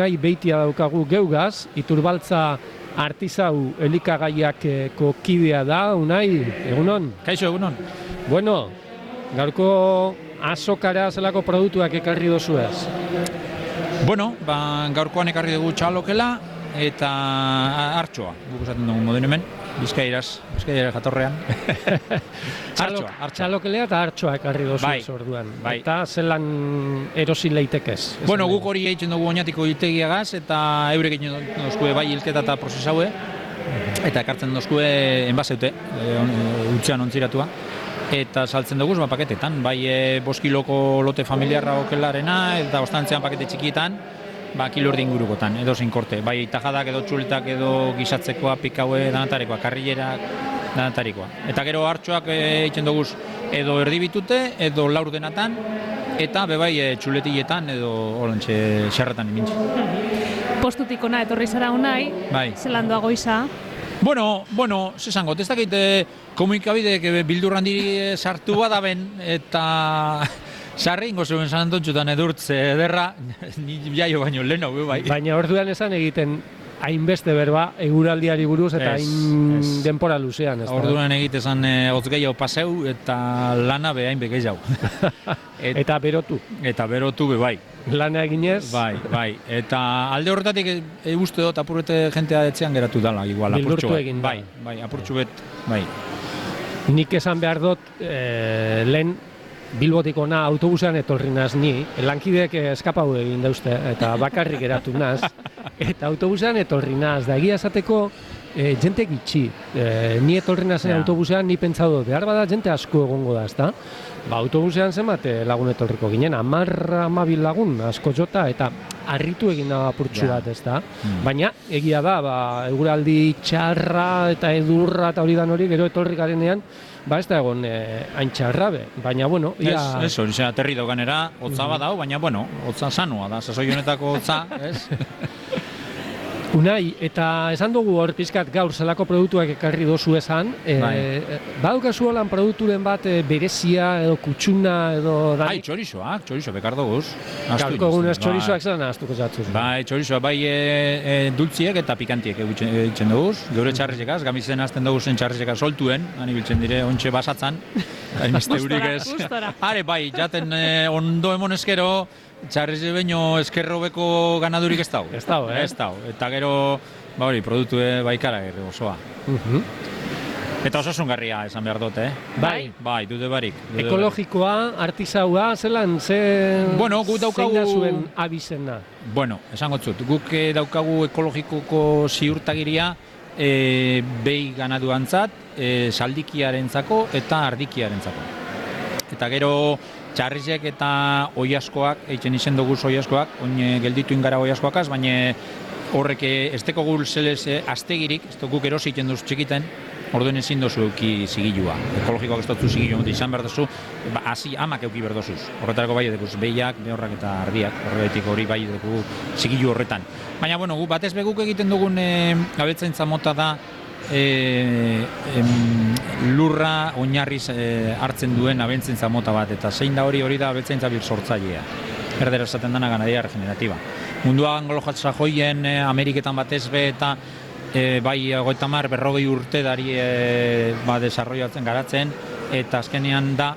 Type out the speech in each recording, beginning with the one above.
Unai Beitia daukagu geugaz, Iturbaltza artisau elikagaiako kidea da, Unai, egunon? Kaixo, egunon. Bueno, gaurko azokara zelako produktuak ekarri dozuez? Bueno, gaurkoan ekarri dugu txalokela eta hartxoa, guk esaten dugu moduen hemen, Bizkairaz jatorrean. Txalokelea eta hartxoa ekarri dozuez orduan. Bai. Eta zelan erosi leitekez? Bueno, guk hori egiten dugu oinatiko hiltegiagaz eta eurek egiten dozkue bai hilketa eta prozesaue eta ekartzen dozkue enbaseute, utzean ontziratua. Eta saltzen dugu paketetan, bai 5 kiloko lote familiarra okelarena eta ostantzean pakete txikietan, kilo erdi ingurukotan, edo zein korte, bai tajadak edo txuletak edo gizatzekoa, pikaue, danatarekoa, karrilerak, danatarikoa. Eta gero hartxoak egiten dugu edo erdibitute, edo laurdenatan, eta bebai txuletietan edo olantxe xerretan imintzi. Postutik ona etorri zara Unai, zelan doa goiza? Bueno, zesangot, ez dakit komunikabideek bildurran diri sartu badaben eta sarri ingo zuen santontxutan edurtze ederra, ni jaio baino lehen hau, bai. Baina orduan esan egiten hainbeste berba eguraldiari buruz eta hain denpora luzean. Orduan egitezan hotz gehiago paseu eta lana behain begeiau. Eta berotu. Eta berotu bai. Lana eginez? Bai. Eta alde horretatik uste dut apurrete jentea etxean geratu dala, igual, apurtxu bat. Egin da. Bai, apurtxu bet, bai. Nik esan behar dut, lehen Bilbotik ona autobusean etorri naz ni, lankideek eskapau egin dauzte, eta bakarrik geratu naz, eta autobusean etorri naz, da egia esateko jente gitxi. Ni etorri nazen autobusean, ni pentsatu dut, behar bada jente asko egongo da, ezta? Autobusean zenbat lagun etorriko ginen, 10-12 lagun asko jota, eta harritu egin da apurtxu bat, ezta? Baina, egia da, eguraldi txarra eta edurra eta hori dan hori, gero etorri garenean, ez da egon hain txarra be, baina, bueno, ia... Ez, hori zera aterri dauganera, hotza badau, baina, bueno, hotza sanoa da, sasoi honetako hotza, ez? Unai, eta esan dugu hor pizkat gaur zelako produktuak ekarri dozu esan, badukazu holan produkturen bat berezia edo kutsuna edo... Bai, txorizoak, bekar duguz. Gaurko egunez txorizoak zelan ahaztuko zatzuz. Bai, txorizoak, bai dultziek eta pikantiek egiten duguz. Geure txarrizekaz, gamizen azten duguzen txarrizekaz soltuen, hani biltzen dire, ontxe basatzan. Gustora. Are, bai, jaten ondo emon eskero, txarrize baino eskerrobeko ganadurik ez dau. Ez dau, Ez dau. Eta gero, hori, produktu baikara osoa. Eta osasungarria esan behar dut, Bai, dute barik. Ekologikoa, artisaua, zelan, guk daukagu... zein da zuen abizena? Bueno, esan gotzut, guk daukagu ekologikoko ziurtagiria behi ganaduantzat, saldikiarentzako eta ardikiarentzako. Eta gero, txarrizek eta oiaskoak, eitzen izen dugu oiaskoak, oin gelditu ingara oiaskoakaz, baina horrek ez teko gul zelez aztegirik, ez guk erosi egiten duz txikiten, orduen ezin dozu euki zigilua. Ekologikoak ez dutzu zigilua, izan behar duzu, hasi amak euki berdozuz. Horretarako bai edekuz behiak, behorrak eta ardiak, horretik hori bai edeku zigilu horretan. Baina, bueno, batez beguk egiten dugun abeltzaintza mota da, lurra oinarriz hartzen duen abeltzaintza mota bat, eta zein da hori da abeltzaintza bir sortzailea. Erdera esaten dena ganaderia regenerativa. Mundua anglo-jatza joien Ameriketan batez be eta bai 30-40 urte dari desarrollatzen garatzen, eta azkenean da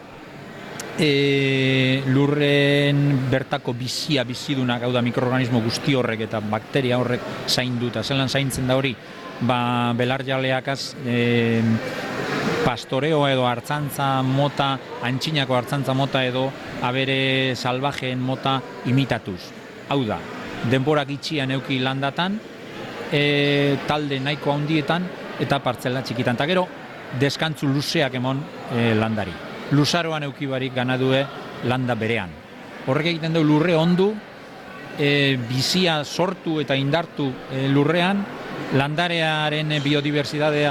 lurren bertako bizidunak, hau da mikroorganismo guzti horrek eta bakteria horrek zaindu, eta zelan zaintzen da hori, belarjaleakaz pastoreo edo hartzantza mota, antxinako hartzantza mota edo abere salvajeen mota imitatuz. Hau da, denborak itxian euki landatan, talde nahiko handietan eta partzela txikitan. Eta gero, deskantzu luzeak emon landari. Luzaroan eukibarik ganadue landa berean. Horrek egiten du lurre ondu, bizia sortu eta indartu lurrean, landarearen biodibertsitatea,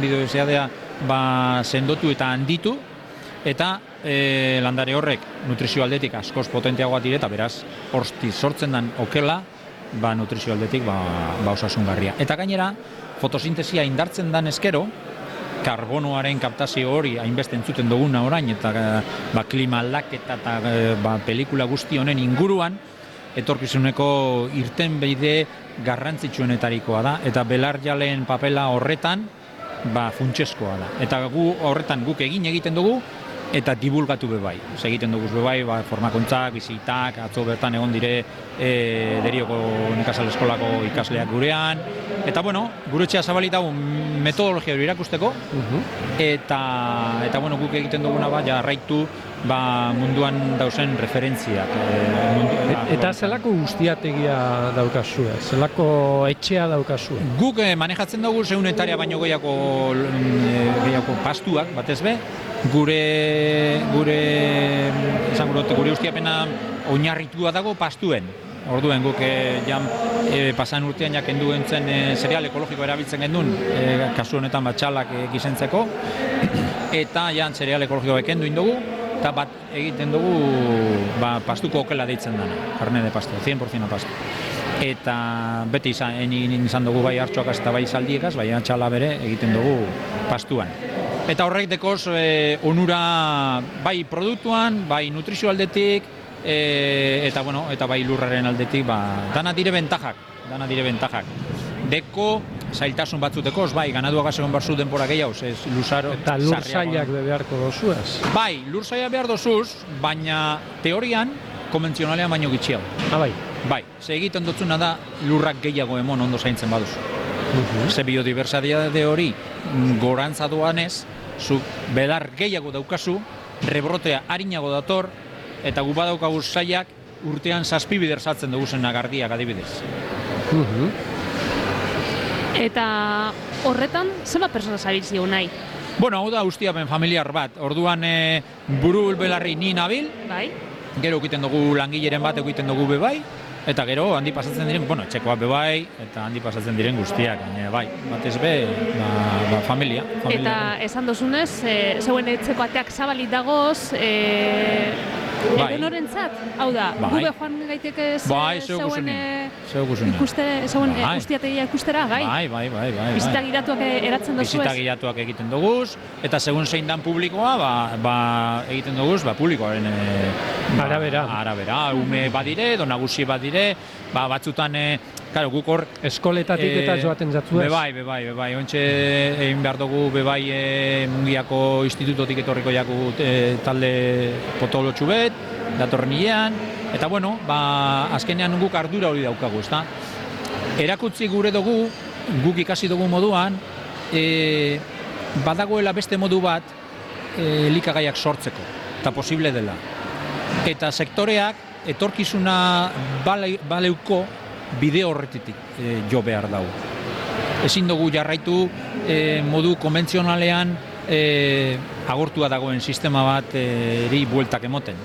sendotu eta handitu, eta landare horrek nutrizio aldetik askoz potenteagoa dire, eta beraz, horti sortzen den okela, nutrizio aldetik osasungarria. Eta gainera, fotosintesia indartzen den eskero, karbonoaren kaptazio hori hainbeste entzuten duguna orain, eta klima aldaketa eta pelikula guzti honen inguruan, etorkizuneko irtenbide garrantzitsuenetarikoa da, eta belarjaleen papela horretan funtsezkoa da. Eta horretan guk egiten dugu, eta divulgatu bebai. Egiten dugu bebai, formakuntzak, bizitak, atzo bertan egon dire Derioko nekazal eskolako ikasleak gurean. Eta gure etxea zabalitagu metodologia hori irakusteko, eta guk egiten duguna jarraitu munduan dauzen referentziak. Eta zelako guztiategia daukazue? Zelako etxea daukazue? Guk manejatzen dugu 100 hektaria baino gehiago pastuak, batez be, gure ustiapena oinarritua dago pastuen. Orduen guk pasan urtean kendu gentzen zereal ekologiko erabiltzen gendun, kasu honetan batxalak gizentzeko, eta zereal ekologikoa kendu indugu, eta bat egiten dugu pastuko okela deitzen dena, carne de pasto, 100% pasto. Eta beti izan dugu bai hartxoakaz eta bai zaldiekaz, bai txala bere egiten dugu pastuan. Eta horrek dekoz onura bai produktuan, bai nutrizio aldetik, eta bai lurraren aldetik, dana dire bentajak. Deko zailtasun batzutekoz, bai, ganaduagaz egon barzu denpora gehiago, luzaro... Eta lur zailak beharko dozuez? Bai, lur zailak behar dozuz, baina teorian, konbentzionalean baino gitxiago. Bai? Bai, ze egiten dutzuna da lurrak gehiago emon ondo zaintzen baduzu. Ze biodibertsitate hori gorantza doanez, zu belar gehiago daukazu, rebrotea harinago dator, eta gu badaukagu zailak urtean 7 bider saltzen dugu zen agardiak adibidez. Eta horretan, zenbat persona zabiltzio nahi? Hau da ustiapen familiar bat. Orduan buru belarri ni nabil, gero egiten dugu langileren bat egiten dugu bebai, eta gero handi pasatzen diren, etxekoak bebai, eta handi pasatzen diren guztiak, batez be, familia. Eta esan dozunez, zeuen etxeko ateak zabalik dagoz, edo norentzat? Hau da, gube joan gaiteke zeuen ustiategia ikustera, bai? Bai. Bizita giratuak eratzen dozuez? Bizita giratuak egiten duguz, eta segun zein dan publikoa, egiten duguz, publikoaren arabera, ume badire, edo nagusi badire, batzutan, guk hor... Eskoletatik eta joaten zatzuez? Bebai, ontxe egin behar dugu, bebai Mungiako institutotik etorriko jaku talde potolotxu bet, datorren hilean, eta azkenean guk ardura hori daukagu, ezta? Erakutzi gure dugu, guk ikasi dugu moduan, badagoela beste modu bat elikagaiak sortzeko, eta posible dela. Eta sektoreak etorkizuna baleuko bide horretitik jo behar dago. Ezin dugu jarraitu modu konbentzionalean agortua dagoen sistema bat bueltak emoten.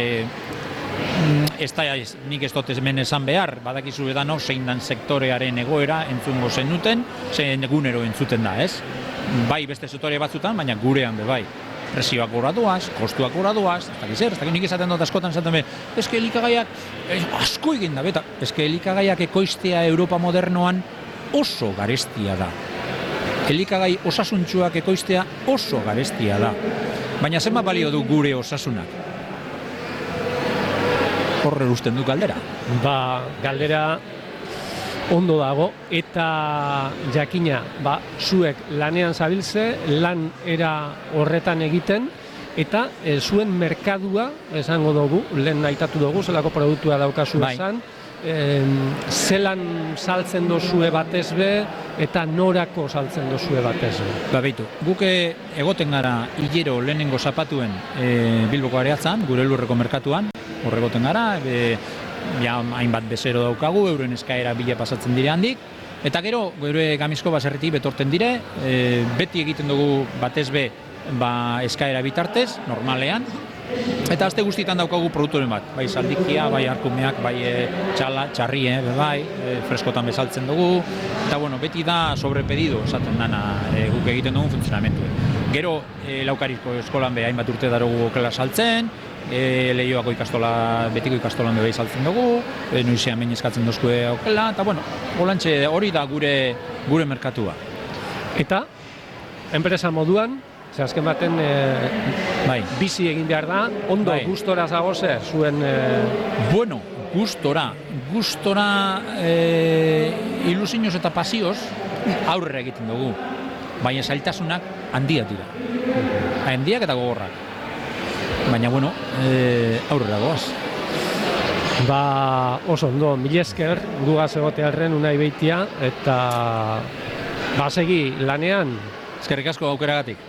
Nik ez dut hemen esan behar, badakizu edano zein dan sektorearen egoera entzungo zenuten, zein egunero entzuten da, ez? Bai beste sektore batzutan, baina gurean bebai. Presioak gora doaz, kostuak gora doaz, ez dakit nik esaten dut askotan esaten behar, eske elikagaiak asko egin da, beta, eske elikagaiak ekoiztea Europa modernoan oso garestia da. Elikagai osasuntsuak ekoiztea oso garestia da. Baina zenbat balio du gure osasunak? Horre usten du galdera. Galdera ondo dago, eta jakina, zuek lanean zabiltze, lan era horretan egiten, eta zuen merkadua, esango dugu, lehen aitatu dugu, zelako produktua daukazu esan, zelan saltzen dozue batez be, eta norako saltzen dozue batez be? Beitu, guk egoten gara hilero lehenengo zapatuen Bilboko areatzan, gure lurreko merkatuan, horre egoten gara, hainbat bezero daukagu, euren eskaera bila pasatzen dire handik, eta gero, gure Gamizko baserritik betorten dire, beti egiten dugu batez be eskaera bitartez, normalean, eta azte guztietan daukagu produktoren bat, bai saldikia, bai arkumeak, bai txarri, freskotan bezaltzen dugu, eta beti da sobrepedido esaten dana guk egiten dugun funtzionamentu. Gero, Laukariko eskolan hainbat urte darogu okela saltzen, Leioako ikastola, betiko ikastolan bebai saltzen dugu, noizean behin eskatzen dozkue okela, eta holantxe hori da gure merkatua. Eta, enpresa moduan, azken baten bizi egin behar da, ondo gustora zagoze zuen... gustora ilusioz eta pasioz aurrera egiten dugu. Baina zailtasunak handiak dira. Handiak eta gogorrak. Baina, bueno, aurrera goaz. Oso ondo, mila esker, gugaz egotearren Unai Beitia, eta segi lanean. Eskerrik asko aukeragatik.